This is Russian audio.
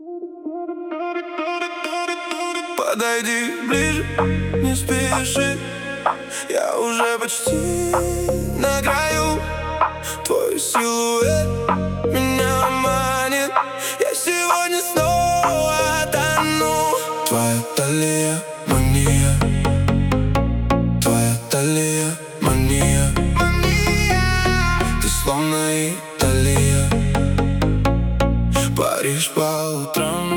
Подойди ближе, не спеши. Я уже почти на краю. Твой силуэт меня манит. Я сегодня снова тону. Твоя талия мания. Твоя талия мания. Ты словно Италия. Париж по утрам.